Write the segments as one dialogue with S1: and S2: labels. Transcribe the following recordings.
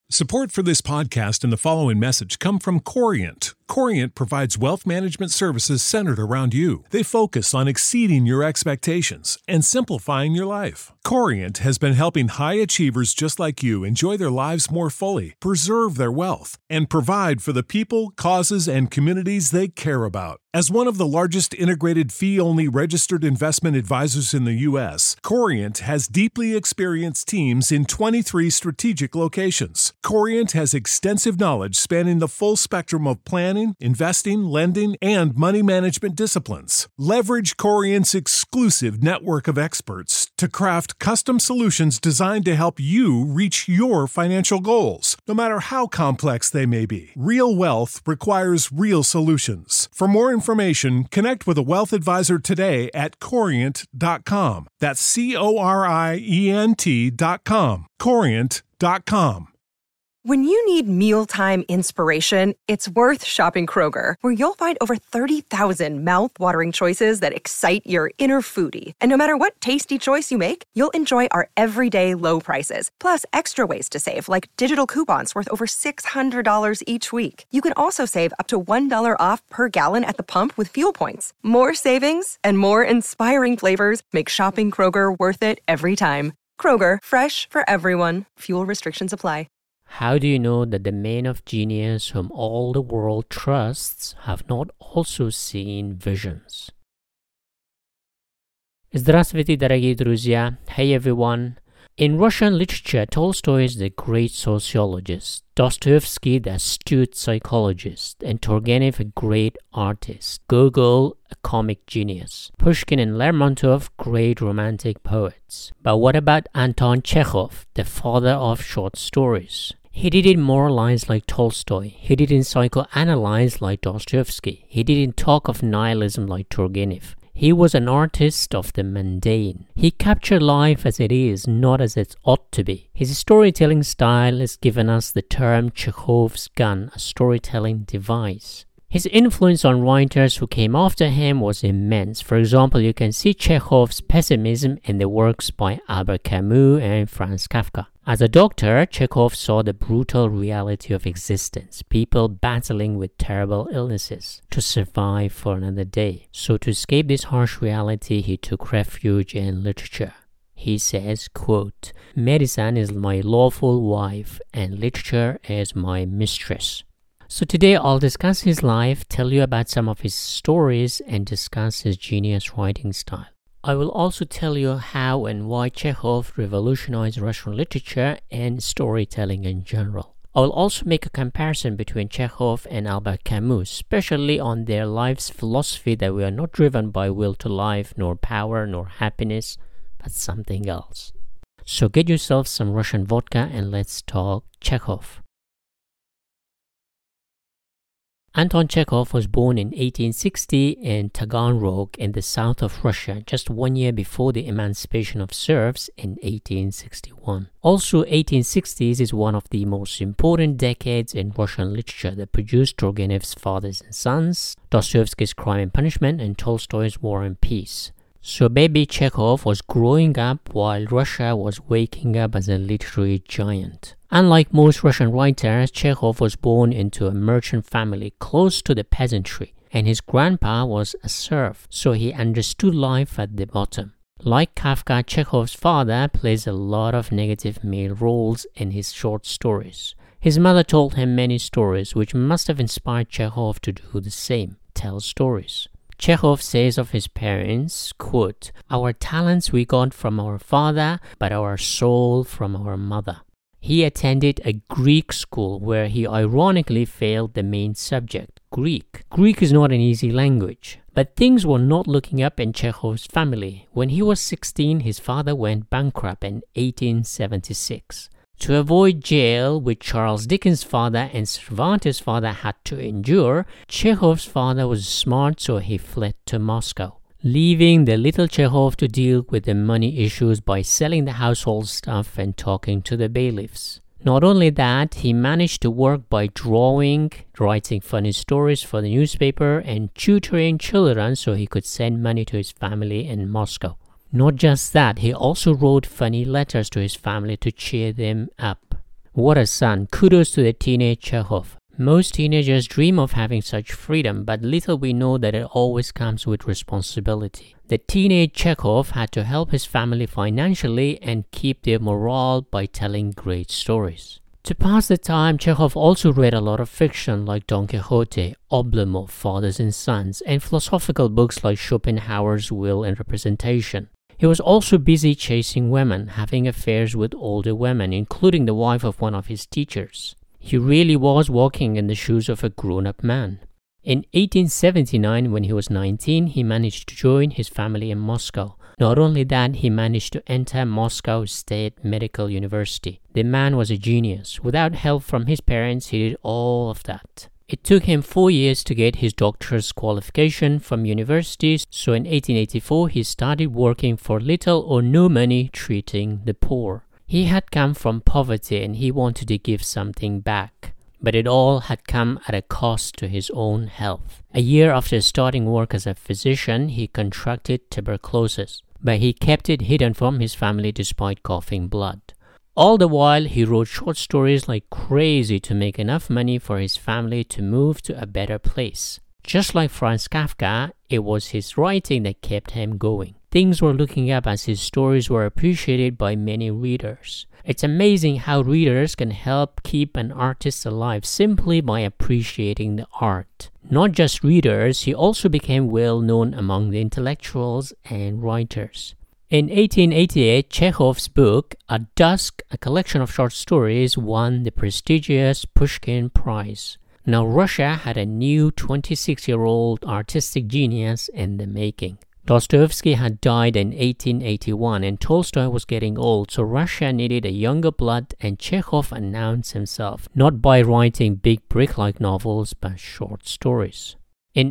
S1: Support for this podcast and the following message come from Corient. Corient provides wealth management services centered around you. They focus on exceeding your expectations and simplifying your life. Corient has been helping high achievers just like you enjoy their lives more fully, preserve their wealth, and provide for the people, causes, and communities they care about. As one of the largest integrated fee-only registered investment advisors in the U.S., Corient has deeply experienced teams in 23 strategic locations. Corient has extensive knowledge spanning the full spectrum of planning, investing, lending, and money management disciplines. Leverage Corient's exclusive network of experts to craft custom solutions designed to help you reach your financial goals, no matter how complex they may be. Real wealth requires real solutions. For more information, connect with a wealth advisor today at Corient.com. That's Corient.com. Corient.com.
S2: When you need mealtime inspiration, it's worth shopping Kroger, where you'll find over 30,000 mouth-watering choices that excite your inner foodie. And no matter what tasty choice you make, you'll enjoy our everyday low prices, plus extra ways to save, like digital coupons worth over $600 each week. You can also save up to $1 off per gallon at the pump with fuel points. More savings and more inspiring flavors make shopping Kroger worth it every time. Kroger, fresh for everyone. Fuel restrictions apply.
S3: How do you know that the men of genius whom all the world trusts have not also seen visions? Здравствуйте, дорогие друзья. Hey everyone. In Russian literature, Tolstoy is the great sociologist, Dostoevsky the astute psychologist, and Turgenev a great artist, Gogol a comic genius, Pushkin and Lermontov great romantic poets. But what about Anton Chekhov, the father of short stories? He didn't moralize like Tolstoy. He didn't psychoanalyze like Dostoevsky. He didn't talk of nihilism like Turgenev. He was an artist of the mundane. He captured life as it is, not as it ought to be. His storytelling style has given us the term Chekhov's gun, a storytelling device. His influence on writers who came after him was immense. For example, you can see Chekhov's pessimism in the works by Albert Camus and Franz Kafka. As a doctor, Chekhov saw the brutal reality of existence, people battling with terrible illnesses to survive for another day. So to escape this harsh reality, he took refuge in literature. He says, quote, "Medicine is my lawful wife and literature is my mistress." So today I'll discuss his life, tell you about some of his stories, and discuss his genius writing style. I will also tell you how and why Chekhov revolutionized Russian literature and storytelling in general. I will also make a comparison between Chekhov and Albert Camus, especially on their life's philosophy that we are not driven by will to life, nor power, nor happiness, but something else. So get yourself some Russian vodka and let's talk Chekhov. Anton Chekhov was born in 1860 in Taganrog in the south of Russia, just 1 year before the emancipation of serfs in 1861. Also, 1860s is one of the most important decades in Russian literature that produced Turgenev's Fathers and Sons, Dostoevsky's Crime and Punishment, and Tolstoy's War and Peace. So baby Chekhov was growing up while Russia was waking up as a literary giant. Unlike most Russian writers, Chekhov was born into a merchant family close to the peasantry, and his grandpa was a serf, so he understood life at the bottom. Like Kafka, Chekhov's father plays a lot of negative male roles in his short stories. His mother told him many stories, which must have inspired Chekhov to do the same, tell stories. Chekhov says of his parents, quote, "Our talents we got from our father, but our soul from our mother." He attended a Greek school where he ironically failed the main subject, Greek. Greek is not an easy language. But things were not looking up in Chekhov's family. When he was 16, his father went bankrupt in 1876. To avoid jail, which Charles Dickens' father and Cervantes' father had to endure, Chekhov's father was smart, so he fled to Moscow, leaving the little Chekhov to deal with the money issues by selling the household stuff and talking to the bailiffs. Not only that, he managed to work by drawing, writing funny stories for the newspaper, and tutoring children so he could send money to his family in Moscow. Not just that, he also wrote funny letters to his family to cheer them up. What a son. Kudos to the teenage Chekhov. Most teenagers dream of having such freedom, but little we know that it always comes with responsibility. The teenage Chekhov had to help his family financially and keep their morale by telling great stories. To pass the time, Chekhov also read a lot of fiction like Don Quixote, Oblomov, Fathers and Sons, and philosophical books like Schopenhauer's Will and Representation. He was also busy chasing women, having affairs with older women, including the wife of one of his teachers. He really was walking in the shoes of a grown-up man. In 1879, when he was 19, he managed to join his family in Moscow. Not only that, he managed to enter Moscow State Medical University. The man was a genius. Without help from his parents, he did all of that. It took him 4 years to get his doctor's qualification from universities, so in 1884 he started working for little or no money treating the poor. He had come from poverty and he wanted to give something back. But it all had come at a cost to his own health. A year after starting work as a physician, he contracted tuberculosis, but he kept it hidden from his family despite coughing blood. All the while, he wrote short stories like crazy to make enough money for his family to move to a better place. Just like Franz Kafka, it was his writing that kept him going. Things were looking up as his stories were appreciated by many readers. It's amazing how readers can help keep an artist alive simply by appreciating the art. Not just readers, he also became well known among the intellectuals and writers. In 1888, Chekhov's book, At Dusk, a collection of short stories, won the prestigious Pushkin Prize. Now Russia had a new 26-year-old artistic genius in the making. Dostoevsky had died in 1881 and Tolstoy was getting old, so Russia needed a younger blood, and Chekhov announced himself, not by writing big brick-like novels, but short stories. In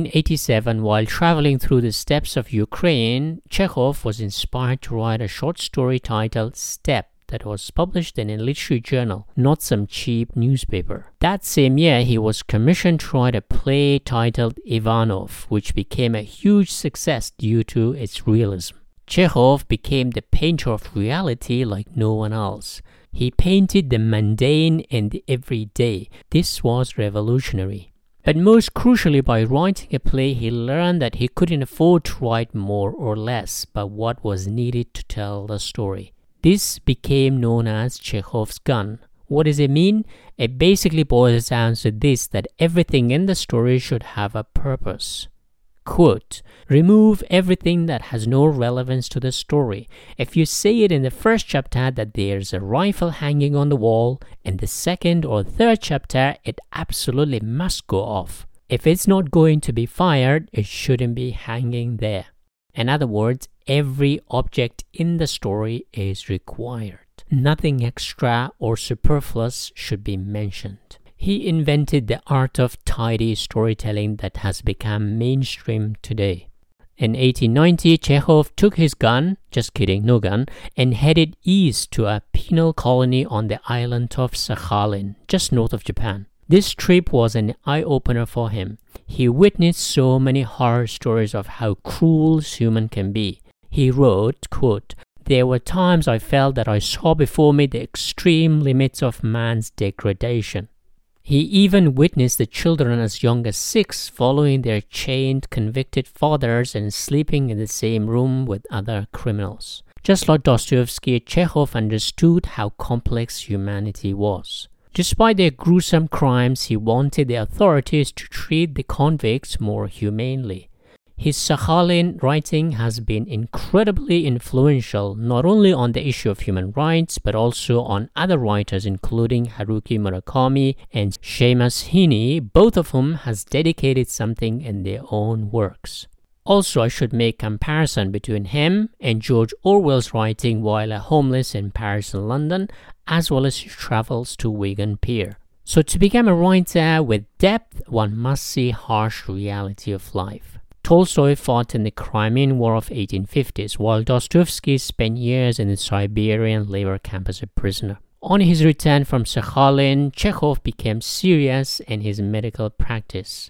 S3: 1887, while traveling through the steppes of Ukraine, Chekhov was inspired to write a short story titled Steppe that was published in a literary journal, not some cheap newspaper. That same year, he was commissioned to write a play titled Ivanov, which became a huge success due to its realism. Chekhov became the painter of reality like no one else. He painted the mundane and the everyday. This was revolutionary. But most crucially, by writing a play, he learned that he couldn't afford to write more or less, but what was needed to tell the story. This became known as Chekhov's gun. What does it mean? It basically boils down to this, that everything in the story should have a purpose. Quote, remove everything that has no relevance to the story. If you say it in the first chapter that there's a rifle hanging on the wall, in the second or third chapter it absolutely must go off. If it's not going to be fired, it shouldn't be hanging there. In other words, every object in the story is required. Nothing extra or superfluous should be mentioned. He invented the art of tidy storytelling that has become mainstream today. In 1890, Chekhov took his gun, just kidding, no gun, and headed east to a penal colony on the island of Sakhalin, just north of Japan. This trip was an eye-opener for him. He witnessed so many horror stories of how cruel humans can be. He wrote, quote, there were times I felt that I saw before me the extreme limits of man's degradation. He even witnessed the children as young as 6 following their chained, convicted fathers and sleeping in the same room with other criminals. Just like Dostoevsky, Chekhov understood how complex humanity was. Despite their gruesome crimes, he wanted the authorities to treat the convicts more humanely. His Sakhalin writing has been incredibly influential not only on the issue of human rights but also on other writers including Haruki Murakami and Seamus Heaney, both of whom has dedicated something in their own works. Also, I should make comparison between him and George Orwell's writing while a homeless in Paris and London, as well as his travels to Wigan Pier. So to become a writer with depth, one must see harsh reality of life. Tolstoy fought in the Crimean War of 1850s, while Dostoevsky spent years in the Siberian labor camp as a prisoner. On his return from Sakhalin, Chekhov became serious in his medical practice.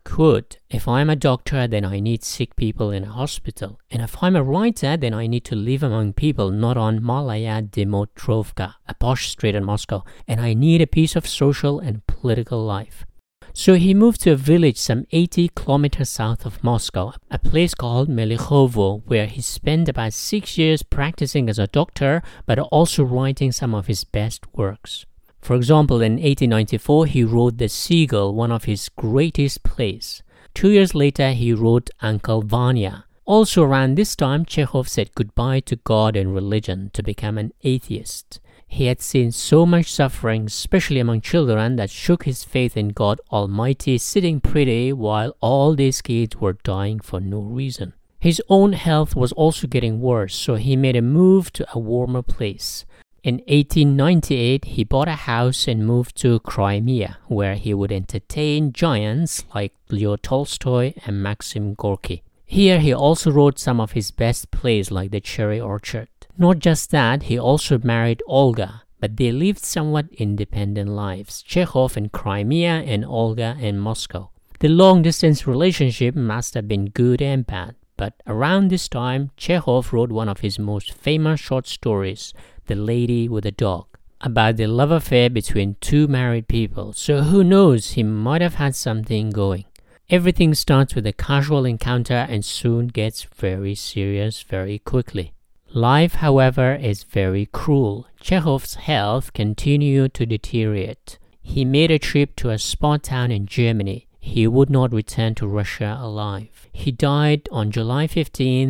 S3: Quote, if I'm a doctor, then I need sick people in a hospital. And if I'm a writer, then I need to live among people, not on Malaya Dmytrovka, a posh street in Moscow. And I need a piece of social and political life. So he moved to a village some 80 kilometers south of Moscow, a place called Melikhovo, where he spent about 6 years practicing as a doctor, but also writing some of his best works. For example, in 1894, he wrote The Seagull, one of his greatest plays. 2 years later, he wrote Uncle Vanya. Also around this time, Chekhov said goodbye to God and religion to become an atheist. He had seen so much suffering, especially among children, that shook his faith in God Almighty sitting pretty while all these kids were dying for no reason. His own health was also getting worse, so he made a move to a warmer place. In 1898, he bought a house and moved to Crimea, where he would entertain giants like Leo Tolstoy and Maxim Gorky. Here he also wrote some of his best plays like The Cherry Orchard. Not just that, he also married Olga, but they lived somewhat independent lives, Chekhov in Crimea and Olga in Moscow. The long-distance relationship must have been good and bad, but around this time, Chekhov wrote one of his most famous short stories, The Lady with a Dog, about the love affair between two married people, so who knows, he might have had something going. Everything starts with a casual encounter and soon gets very serious very quickly. Life, however, is very cruel. Chekhov's health continued to deteriorate. He made a trip to a small town in Germany. He would not return to Russia alive. He died on July 15,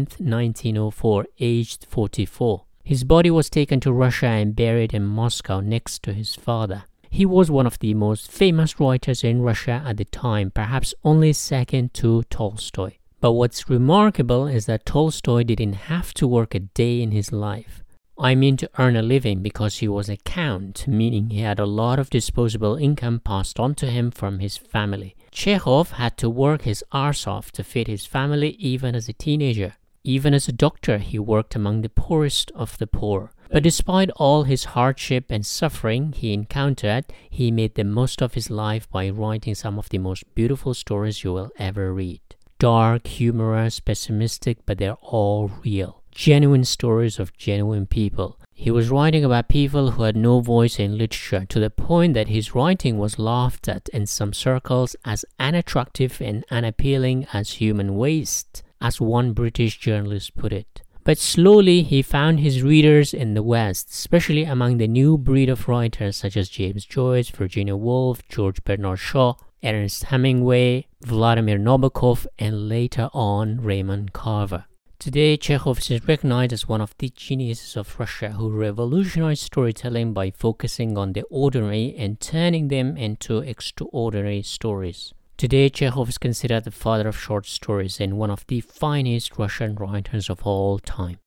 S3: 1904, aged 44. His body was taken to Russia and buried in Moscow next to his father. He was one of the most famous writers in Russia at the time, perhaps only second to Tolstoy. But what's remarkable is that Tolstoy didn't have to work a day in his life. I mean to earn a living, because he was a count, meaning he had a lot of disposable income passed on to him from his family. Chekhov had to work his arse off to feed his family even as a teenager. Even as a doctor, he worked among the poorest of the poor. But despite all his hardship and suffering he encountered, he made the most of his life by writing some of the most beautiful stories you will ever read. Dark, humorous, pessimistic, but they're all real. Genuine stories of genuine people. He was writing about people who had no voice in literature, to the point that his writing was laughed at in some circles as unattractive and unappealing as human waste, as one British journalist put it. But slowly he found his readers in the West, especially among the new breed of writers such as James Joyce, Virginia Woolf, George Bernard Shaw, Ernest Hemingway, Vladimir Nabokov, and later on Raymond Carver. Today, Chekhov is recognized as one of the geniuses of Russia who revolutionized storytelling by focusing on the ordinary and turning them into extraordinary stories. Today, Chekhov is considered the father of short stories and one of the finest Russian writers of all time.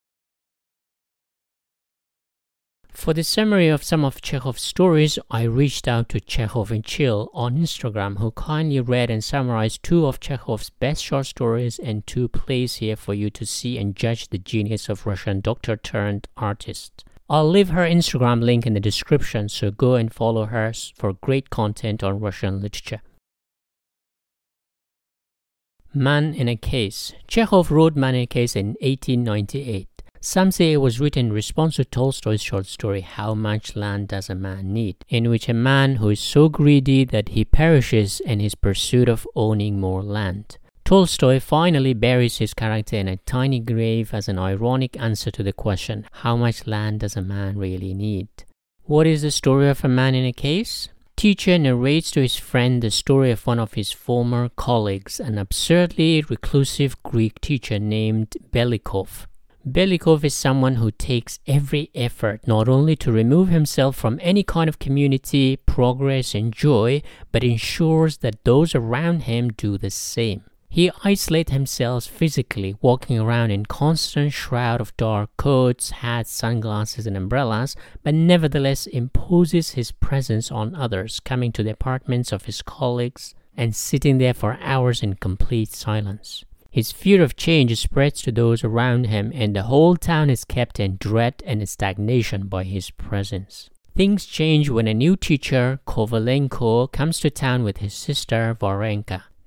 S3: For the summary of some of Chekhov's stories, I reached out to Chekhov and Chill on Instagram, who kindly read and summarized 2 of Chekhov's best short stories and 2 plays here for you to see and judge the genius of Russian doctor-turned-artist. I'll leave her Instagram link in the description, so go and follow her for great content on Russian literature. Man in a Case. Chekhov wrote Man in a Case in 1898. Some say it was written in response to Tolstoy's short story, How Much Land Does a Man Need?, in which a man who is so greedy that he perishes in his pursuit of owning more land. Tolstoy finally buries his character in a tiny grave as an ironic answer to the question, how much land does a man really need? What is the story of A Man in a Case? Teacher narrates to his friend the story of one of his former colleagues, an absurdly reclusive Greek teacher named Belikov. Belikov is someone who takes every effort not only to remove himself from any kind of community, progress, and joy, but ensures that those around him do the same. He isolates himself physically, walking around in constant shroud of dark coats, hats, sunglasses, and umbrellas, but nevertheless imposes his presence on others, coming to the apartments of his colleagues and sitting there for hours in complete silence. His fear of change spreads to those around him, and the whole town is kept in dread and stagnation by his presence. Things change when a new teacher, Kovalenko, comes to town with his sister, Varenka.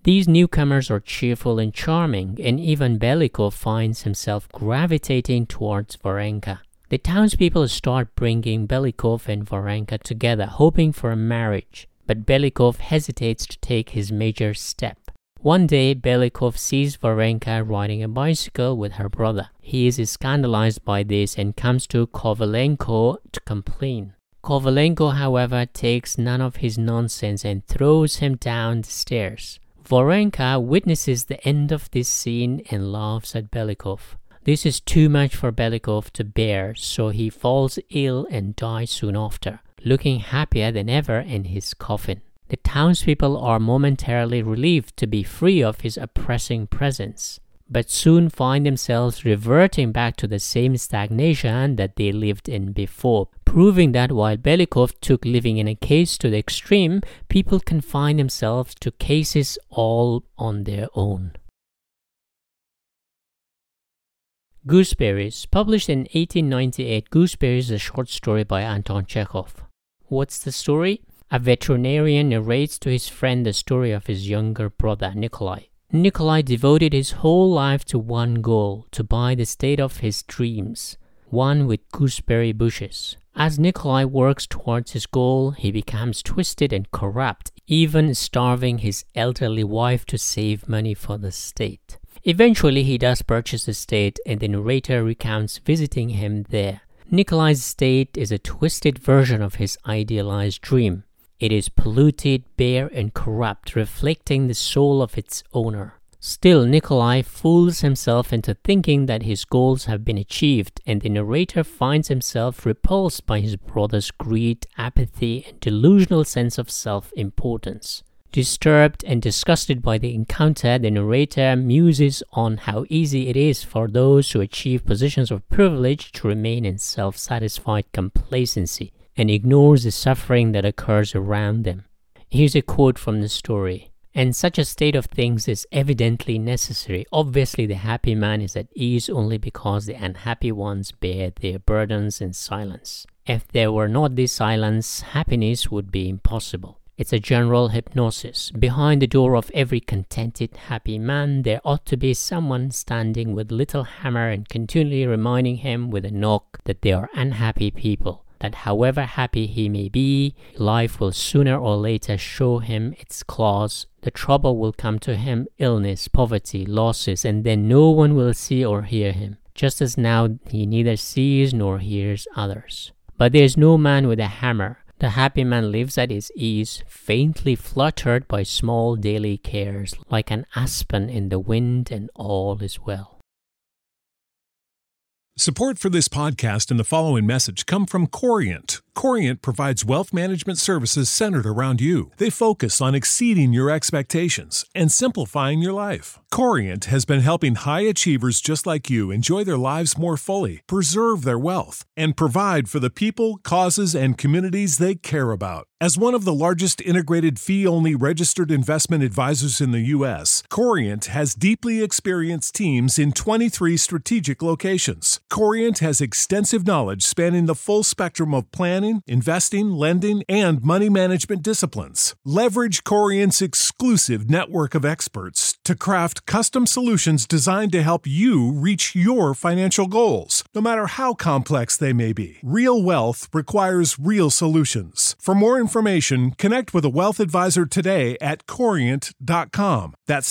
S3: These newcomers are cheerful and charming, and even Belikov finds himself gravitating towards Varenka. The townspeople start bringing Belikov and Varenka together, hoping for a marriage, but Belikov hesitates to take his major step. One day, Belikov sees Varenka riding a bicycle with her brother. He is scandalized by this and comes to Kovalenko to complain. Kovalenko, however, takes none of his nonsense and throws him down the stairs. Varenka witnesses the end of this scene and laughs at Belikov. This is too much for Belikov to bear, so he falls ill and dies soon after, looking happier than ever in his coffin. The townspeople are momentarily relieved to be free of his oppressing presence, but soon find themselves reverting back to the same stagnation that they lived in before, proving that while Belikov took living in a case to the extreme, people confine themselves to cases all on their own. Gooseberries. Published in 1898, Gooseberries is a short story by Anton Chekhov. What's the story? A veterinarian narrates to his friend the story of his younger brother, Nikolai. Nikolai devoted his whole life to one goal, to buy the state of his dreams, one with gooseberry bushes. As Nikolai works towards his goal, he becomes twisted and corrupt, even starving his elderly wife to save money for the state. Eventually, he does purchase the estate, and the narrator recounts visiting him there. Nikolai's estate is a twisted version of his idealized dream. It is polluted, bare, and corrupt, reflecting the soul of its owner. Still, Nikolai fools himself into thinking that his goals have been achieved, and the narrator finds himself repulsed by his brother's greed, apathy, and delusional sense of self-importance. Disturbed and disgusted by the encounter, the narrator muses on how easy it is for those who achieve positions of privilege to remain in self-satisfied complacency and ignores the suffering that occurs around them. Here's a quote from the story. "And such a state of things is evidently necessary. Obviously, the happy man is at ease only because the unhappy ones bear their burdens in silence. If there were not this silence, happiness would be impossible. It's a general hypnosis. Behind the door of every contented, happy man, there ought to be someone standing with little hammer and continually reminding him with a knock that they are unhappy people, that however happy he may be, life will sooner or later show him its claws. The trouble will come to him, illness, poverty, losses, and then no one will see or hear him, just as now he neither sees nor hears others. But there is no man with a hammer. The happy man lives at his ease, faintly fluttered by small daily cares, like an aspen in the wind, and all is well."
S1: Support for this podcast and the following message come from Corient. Corient provides wealth management services centered around you. They focus on exceeding your expectations and simplifying your life. Corient has been helping high achievers just like you enjoy their lives more fully, preserve their wealth, and provide for the people, causes, and communities they care about. As one of the largest integrated fee-only registered investment advisors in the U.S., Corient has deeply experienced teams in 23 strategic locations. Corient has extensive knowledge spanning the full spectrum of planning, investing, lending, and money management disciplines. Leverage Corient's exclusive network of experts to craft custom solutions designed to help you reach your financial goals, no matter how complex they may be. Real wealth requires real solutions. For more information, connect with a wealth advisor today at Corient.com. That's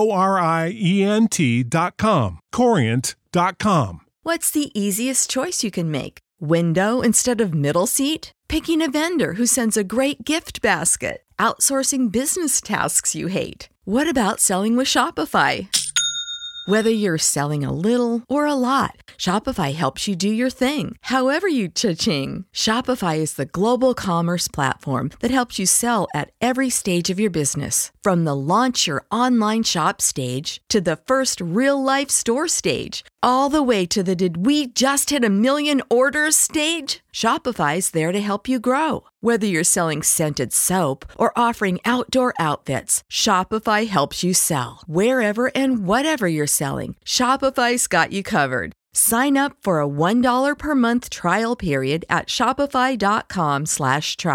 S1: Corient.com. Corient.com.
S4: What's the easiest choice you can make? Window instead of middle seat? Picking a vendor who sends a great gift basket? Outsourcing business tasks you hate? What about selling with Shopify? Whether you're selling a little or a lot, Shopify helps you do your thing, however you cha-ching. Shopify is the global commerce platform that helps you sell at every stage of your business. From the launch your online shop stage to the first real-life store stage, all the way to the "did we just hit 1 million orders" stage. Shopify's there to help you grow. Whether you're selling scented soap or offering outdoor outfits, Shopify helps you sell. Wherever and whatever you're selling, Shopify's got you covered. Sign up for a $1 per month trial period at shopify.com/try.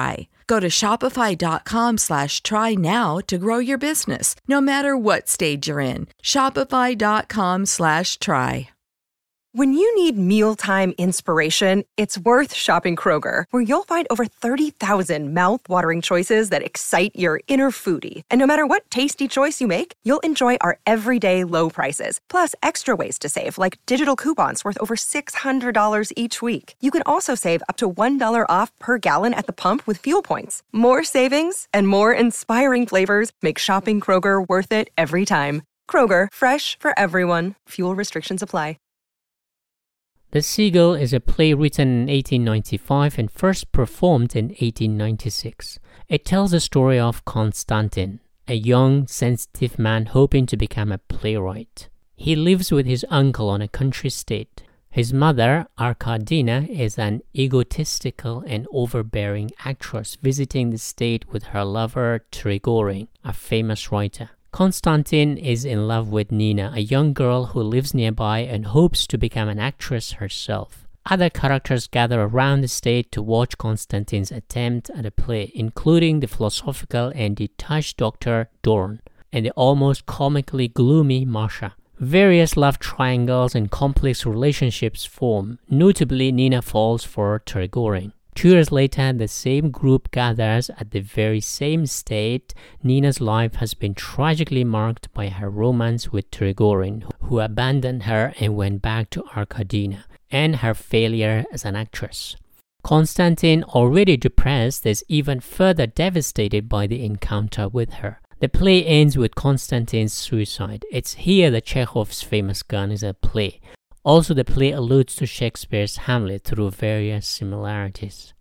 S4: Go to shopify.com/try now to grow your business, no matter what stage you're in. Shopify.com/try.
S2: When you need mealtime inspiration, it's worth shopping Kroger, where you'll find over 30,000 mouth-watering choices that excite your inner foodie. And no matter what tasty choice you make, you'll enjoy our everyday low prices, plus extra ways to save, like digital coupons worth over $600 each week. You can also save up to $1 off per gallon at the pump with fuel points. More savings and more inspiring flavors make shopping Kroger worth it every time. Kroger, fresh for everyone. Fuel restrictions apply.
S3: The Seagull is a play written in 1895 and first performed in 1896. It tells the story of Konstantin, a young, sensitive man hoping to become a playwright. He lives with his uncle on a country estate. His mother, Arkadina, is an egotistical and overbearing actress visiting the estate with her lover Trigorin, a famous writer. Konstantin is in love with Nina, a young girl who lives nearby and hopes to become an actress herself. Other characters gather around the stage to watch Konstantin's attempt at a play, including the philosophical and detached Dr. Dorn and the almost comically gloomy Masha. Various love triangles and complex relationships form. Notably, Nina falls for Trigorin. 2 years later, the same group gathers at the very same estate. Nina's life has been tragically marked by her romance with Trigorin, who abandoned her and went back to Arkadina, and her failure as an actress. Konstantin, already depressed, is even further devastated by the encounter with her. The play ends with Konstantin's suicide. It's here that Chekhov's famous gun is a play. Also, the play alludes to Shakespeare's Hamlet through various similarities.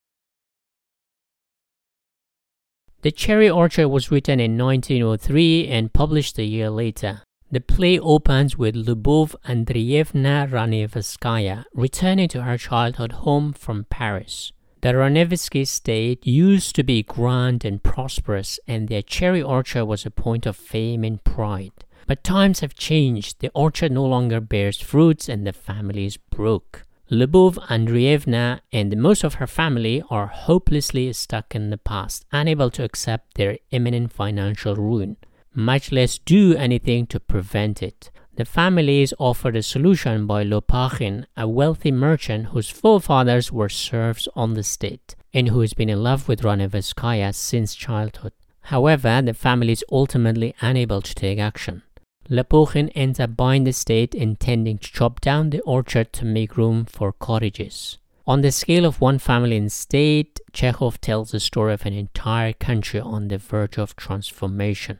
S3: The Cherry Orchard was written in 1903 and published a year later. The play opens with Lyubov Andreevna Ranevskaya returning to her childhood home from Paris. The Ranevsky estate used to be grand and prosperous, and their cherry orchard was a point of fame and pride. But times have changed. The orchard no longer bears fruits and the family is broke. Lyubov Andreevna and most of her family are hopelessly stuck in the past, unable to accept their imminent financial ruin, much less do anything to prevent it. The family is offered a solution by Lopakhin, a wealthy merchant whose forefathers were serfs on the estate, and who has been in love with Ranevskaya since childhood. However, the family is ultimately unable to take action. Lopakhin ends up buying the estate, intending to chop down the orchard to make room for cottages. On the scale of one family and state, Chekhov tells the story of an entire country on the verge of transformation.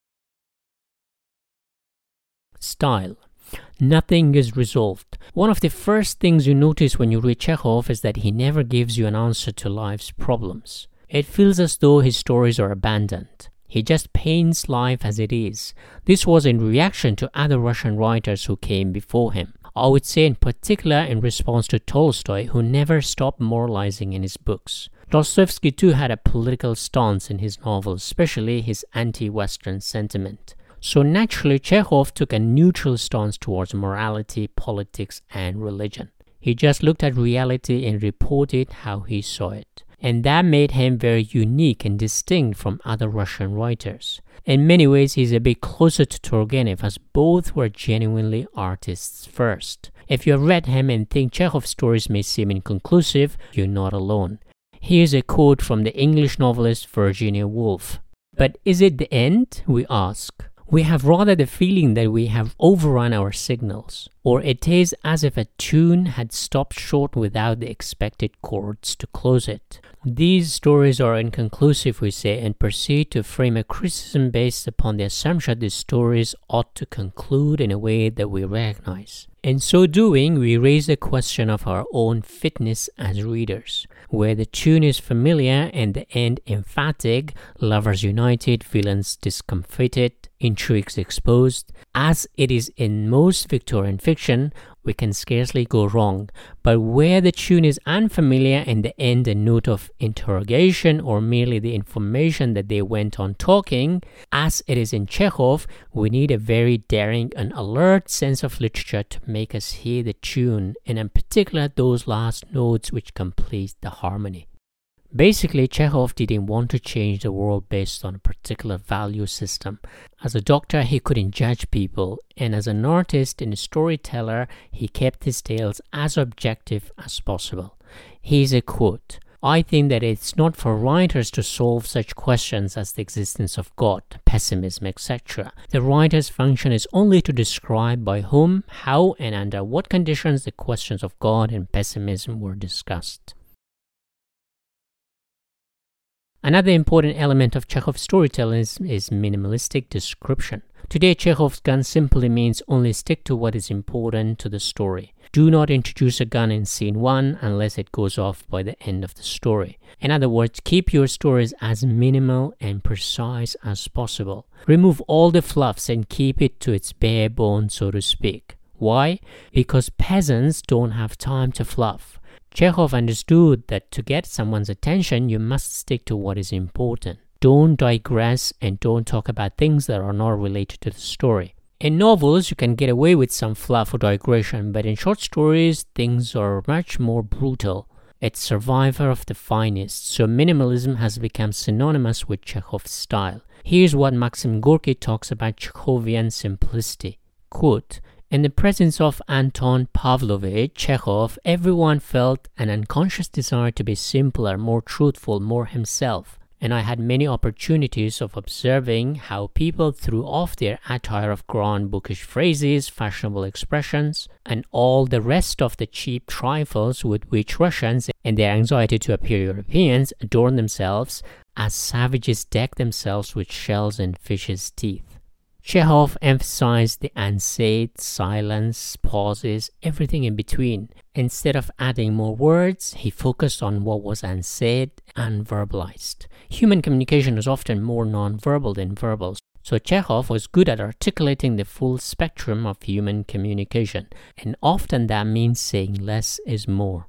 S3: Style. Nothing is resolved. One of the first things you notice when you read Chekhov is that he never gives you an answer to life's problems. It feels as though his stories are abandoned. He just paints life as it is. This was in reaction to other Russian writers who came before him. I would say in particular in response to Tolstoy, who never stopped moralizing in his books. Dostoevsky too had a political stance in his novels, especially his anti-Western sentiment. So naturally, Chekhov took a neutral stance towards morality, politics, and religion. He just looked at reality and reported how he saw it. And that made him very unique and distinct from other Russian writers. In many ways, he's a bit closer to Turgenev, as both were genuinely artists first. If you have read him and think Chekhov's stories may seem inconclusive, you're not alone. Here's a quote from the English novelist Virginia Woolf. "But is it the end?" we ask. We have rather the feeling that we have overrun our signals, or it is as if a tune had stopped short without the expected chords to close it. These stories are inconclusive, we say, and proceed to frame a criticism based upon the assumption that the stories ought to conclude in a way that we recognize. In so doing, we raise the question of our own fitness as readers, where the tune is familiar and the end emphatic, lovers united, villains discomfited, intrigues exposed. As it is in most Victorian fiction, we can scarcely go wrong. But where the tune is unfamiliar and the end a note of interrogation or merely the information that they went on talking, as it is in Chekhov, we need a very daring and alert sense of literature to make us hear the tune, and in particular those last notes which complete the harmony. Basically, Chekhov didn't want to change the world based on a particular value system. As a doctor, he couldn't judge people, and as an artist and a storyteller, he kept his tales as objective as possible. Here's a quote: "I think that it's not for writers to solve such questions as the existence of God, pessimism, etc. The writer's function is only to describe by whom, how, and under what conditions the questions of God and pessimism were discussed." Another important element of Chekhov's storytelling is minimalistic description. Today, Chekhov's gun simply means only stick to what is important to the story. Do not introduce a gun in scene 1 unless it goes off by the end of the story. In other words, keep your stories as minimal and precise as possible. Remove all the fluffs and keep it to its bare bones, so to speak. Why? Because peasants don't have time to fluff. Chekhov understood that to get someone's attention, you must stick to what is important. Don't digress and don't talk about things that are not related to the story. In novels, you can get away with some fluff or digression, but in short stories, things are much more brutal. It's survivor of the finest, so minimalism has become synonymous with Chekhov's style. Here's what Maxim Gorky talks about Chekhovian simplicity. Quote, "In the presence of Anton Pavlovich Chekhov, everyone felt an unconscious desire to be simpler, more truthful, more himself. And I had many opportunities of observing how people threw off their attire of grand bookish phrases, fashionable expressions, and all the rest of the cheap trifles with which Russians, in their anxiety to appear Europeans, adorn themselves, as savages deck themselves with shells and fishes' teeth." Chekhov emphasized the unsaid, silence, pauses, everything in between. Instead of adding more words, he focused on what was unsaid, unverbalized. Human communication is often more non-verbal than verbal, so Chekhov was good at articulating the full spectrum of human communication, and often that means saying less is more.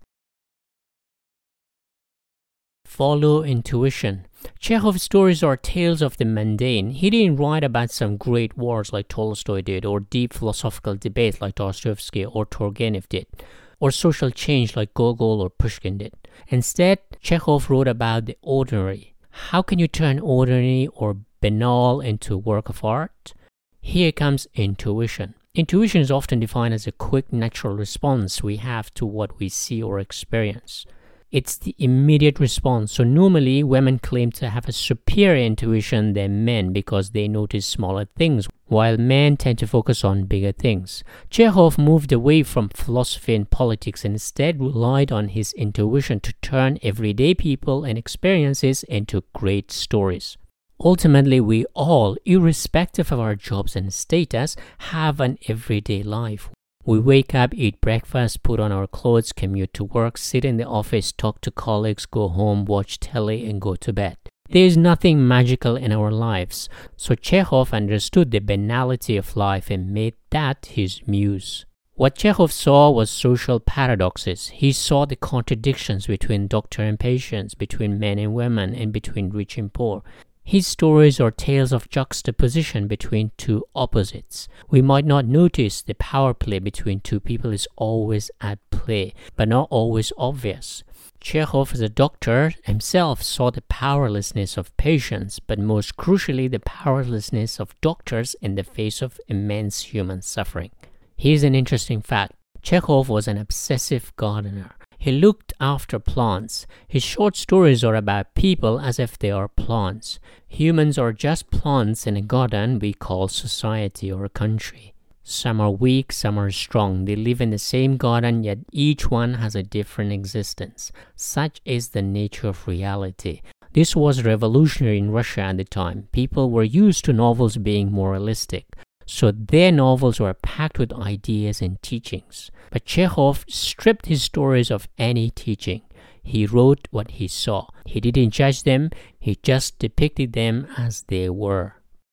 S3: Follow intuition. Chekhov's stories are tales of the mundane. He didn't write about some great wars like Tolstoy did, or deep philosophical debates like Dostoevsky or Turgenev did, or social change like Gogol or Pushkin did. Instead, Chekhov wrote about the ordinary. How can you turn ordinary or banal into a work of art? Here comes intuition. Intuition is often defined as a quick, natural response we have to what we see or experience. It's the immediate response. So normally women claim to have a superior intuition than men because they notice smaller things, while men tend to focus on bigger things. Chekhov moved away from philosophy and politics and instead relied on his intuition to turn everyday people and experiences into great stories. Ultimately, we all, irrespective of our jobs and status, have an everyday life. We wake up, eat breakfast, put on our clothes, commute to work, sit in the office, talk to colleagues, go home, watch telly, and go to bed. There is nothing magical in our lives, so Chekhov understood the banality of life and made that his muse. What Chekhov saw was social paradoxes. He saw the contradictions between doctor and patients, between men and women, and between rich and poor. His stories are tales of juxtaposition between two opposites. We might not notice the power play between two people is always at play, but not always obvious. Chekhov, as a doctor, himself saw the powerlessness of patients, but most crucially the powerlessness of doctors in the face of immense human suffering. Here's an interesting fact. Chekhov was an obsessive gardener. He looked after plants. His short stories are about people as if they are plants. Humans are just plants in a garden we call society or country. Some are weak, some are strong. They live in the same garden, yet each one has a different existence. Such is the nature of reality. This was revolutionary in Russia at the time. People were used to novels being moralistic, so their novels were packed with ideas and teachings. But Chekhov stripped his stories of any teaching. He wrote what he saw. He didn't judge them, he just depicted them as they were.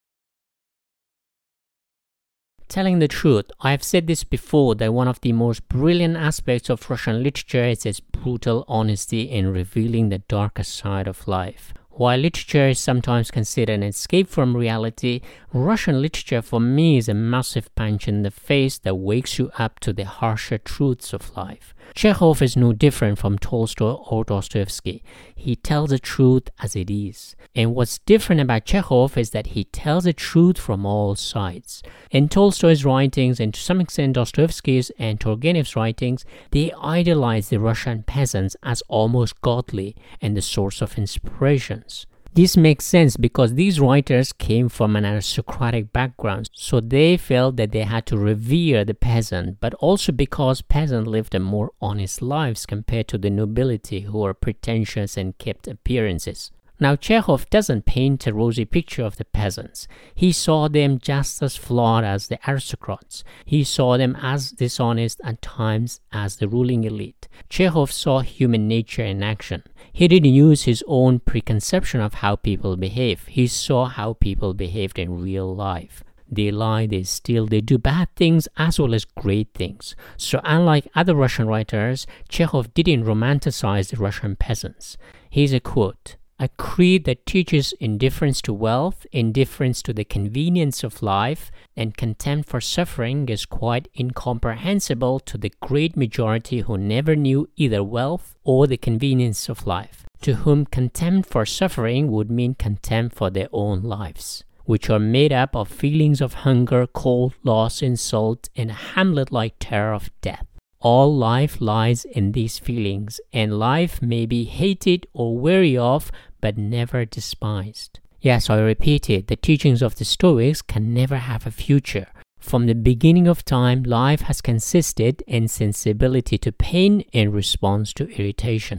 S3: Telling the truth, I have said this before that one of the most brilliant aspects of Russian literature is its brutal honesty in revealing the darker side of life. While literature is sometimes considered an escape from reality, Russian literature for me is a massive punch in the face that wakes you up to the harsher truths of life. Chekhov is no different from Tolstoy or Dostoevsky. He tells the truth as it is. And what's different about Chekhov is that he tells the truth from all sides. In Tolstoy's writings, and to some extent Dostoevsky's and Turgenev's writings, they idolize the Russian peasants as almost godly and the source of inspirations. This makes sense because these writers came from an aristocratic background, so they felt that they had to revere the peasant, but also because peasants lived a more honest lives compared to the nobility who were pretentious and kept appearances. Now, Chekhov doesn't paint a rosy picture of the peasants. He saw them just as flawed as the aristocrats. He saw them as dishonest at times as the ruling elite. Chekhov saw human nature in action. He didn't use his own preconception of how people behave. He saw how people behaved in real life. They lie, they steal, they do bad things as well as great things. So unlike other Russian writers, Chekhov didn't romanticize the Russian peasants. Here's a quote: "A creed that teaches indifference to wealth, indifference to the convenience of life, and contempt for suffering is quite incomprehensible to the great majority who never knew either wealth or the convenience of life, to whom contempt for suffering would mean contempt for their own lives, which are made up of feelings of hunger, cold, loss, insult, and a Hamlet-like terror of death. All life lies in these feelings, and life may be hated or weary of, but never despised." Yes, I repeat it, the teachings of the Stoics can never have a future. From the beginning of time, life has consisted in sensibility to pain in response to irritation.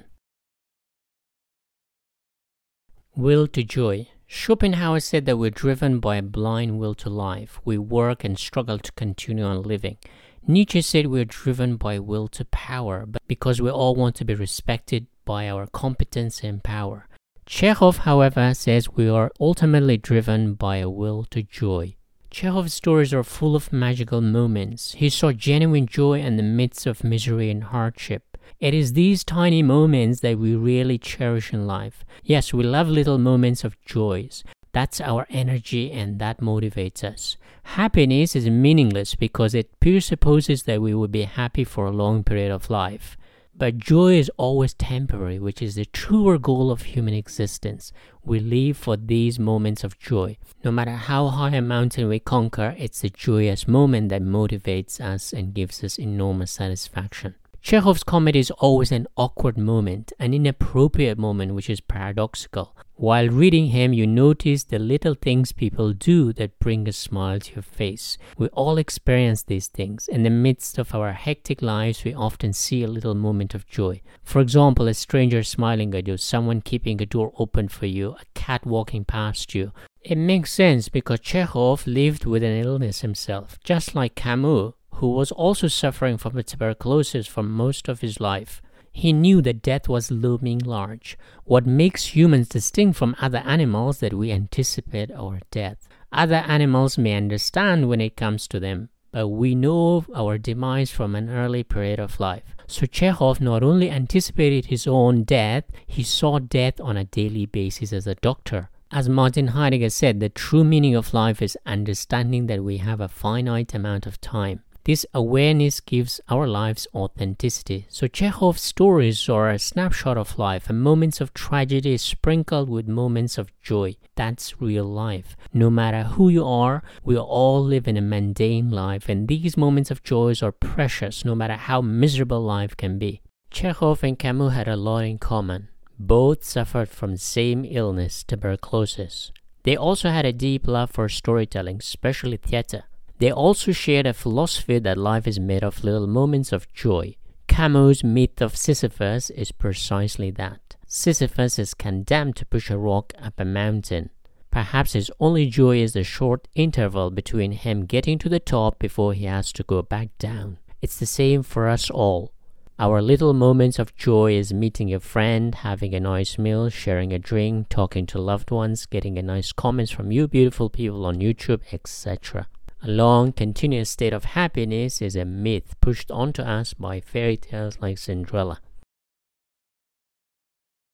S3: Will to joy. Schopenhauer said that we're driven by a blind will to life. We work and struggle to continue on living. Nietzsche said we're driven by will to power, but because we all want to be respected by our competence and power. Chekhov, however, says we are ultimately driven by a will to joy. Chekhov's stories are full of magical moments. He saw genuine joy in the midst of misery and hardship. It is these tiny moments that we really cherish in life. Yes, we love little moments of joys. That's our energy and that motivates us. Happiness is meaningless because it presupposes that we will be happy for a long period of life. But joy is always temporary, which is the truer goal of human existence. We live for these moments of joy. No matter how high a mountain we conquer, it's the joyous moment that motivates us and gives us enormous satisfaction. Chekhov's comedy is always an awkward moment, an inappropriate moment which is paradoxical. While reading him, you notice the little things people do that bring a smile to your face. We all experience these things. In the midst of our hectic lives, we often see a little moment of joy. For example, a stranger smiling at you, someone keeping a door open for you, a cat walking past you. It makes sense because Chekhov lived with an illness himself, just like Camus, who was also suffering from tuberculosis for most of his life. He knew that death was looming large. What makes humans distinct from other animals is that we anticipate our death. Other animals may understand when it comes to them, but we know our demise from an early period of life. So Chekhov not only anticipated his own death, he saw death on a daily basis as a doctor. As Martin Heidegger said, the true meaning of life is understanding that we have a finite amount of time. This awareness gives our lives authenticity. So Chekhov's stories are a snapshot of life, and moments of tragedy sprinkled with moments of joy. That's real life. No matter who you are, we all live in a mundane life, and these moments of joy are precious no matter how miserable life can be. Chekhov and Camus had a lot in common. Both suffered from the same illness, tuberculosis. They also had a deep love for storytelling, especially theater. They also shared a philosophy that life is made of little moments of joy. Camus' myth of Sisyphus is precisely that. Sisyphus is condemned to push a rock up a mountain. Perhaps his only joy is the short interval between him getting to the top before he has to go back down. It's the same for us all. Our little moments of joy is meeting a friend, having a nice meal, sharing a drink, talking to loved ones, getting a nice comments from you beautiful people on YouTube, etc. A long, continuous state of happiness is a myth pushed onto us by fairy tales like Cinderella.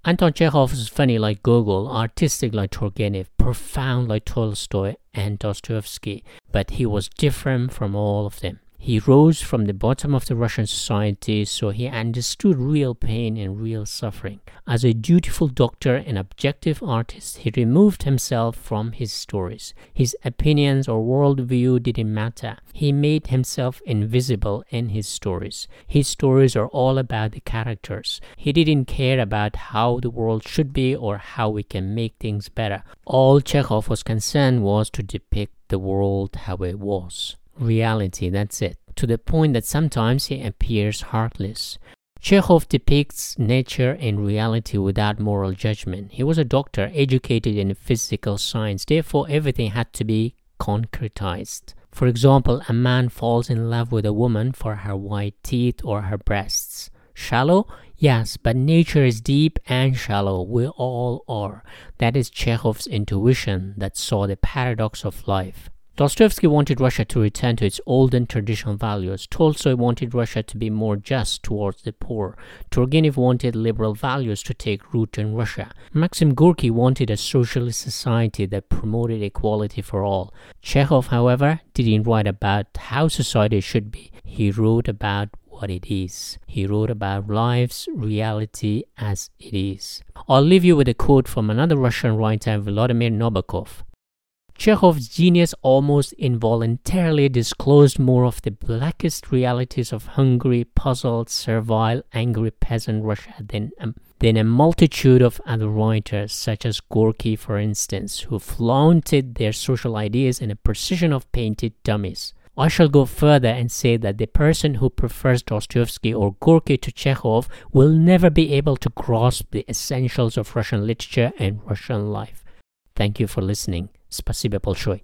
S3: Anton Chekhov was funny like Gogol, artistic like Turgenev, profound like Tolstoy and Dostoevsky, but he was different from all of them. He rose from the bottom of the Russian society, so he understood real pain and real suffering. As a dutiful doctor and objective artist, he removed himself from his stories. His opinions or worldview didn't matter. He made himself invisible in his stories. His stories are all about the characters. He didn't care about how the world should be or how we can make things better. All Chekhov was concerned was to depict the world how it was. Reality, that's it. To the point that sometimes he appears heartless. Chekhov depicts nature and reality without moral judgment. He was a doctor educated in physical science, therefore everything had to be concretized. For example, a man falls in love with a woman for her white teeth or her breasts. Shallow? Yes, but nature is deep and shallow. We all are. That is Chekhov's intuition that saw the paradox of life. Dostoevsky wanted Russia to return to its olden traditional values. Tolstoy wanted Russia to be more just towards the poor. Turgenev wanted liberal values to take root in Russia. Maxim Gorky wanted a socialist society that promoted equality for all. Chekhov, however, didn't write about how society should be. He wrote about what it is. He wrote about life's reality as it is. I'll leave you with a quote from another Russian writer, Vladimir Nabokov. Chekhov's genius almost involuntarily disclosed more of the blackest realities of hungry, puzzled, servile, angry peasant Russia than a multitude of other writers, such as Gorky, for instance, who flaunted their social ideas in a precision of painted dummies. I shall go further and say that the person who prefers Dostoevsky or Gorky to Chekhov will never be able to grasp the essentials of Russian literature and Russian life. Thank you for listening. Spasibo большое.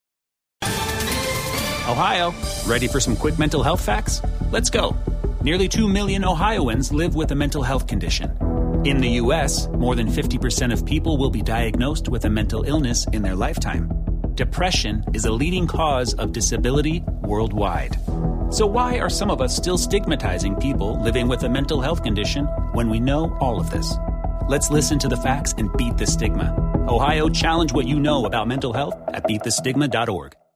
S5: Ohio, ready for some quick mental health facts? Let's go. Nearly 2 million Ohioans live with a mental health condition. In the U.S., more than 50% of people will be diagnosed with a mental illness in their lifetime. Depression is a leading cause of disability worldwide. So why are some of us still stigmatizing people living with a mental health condition when we know all of this? Let's listen to the facts and beat the stigma. Ohio, challenge what you know about mental health at beatthestigma.org.